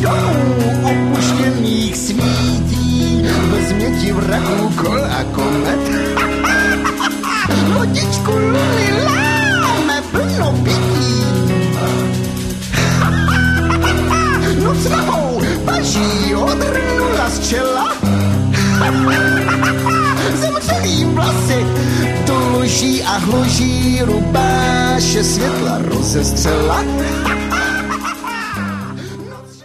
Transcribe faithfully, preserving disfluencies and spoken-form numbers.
domů opuštěných svítí, bez měti vrahů, kol a komet. Lodičku luny láme plno pití. Noc nahou paží odrnula z čela. Zemřelý vlasy tluží a hluží, rubáše světla rozestřela.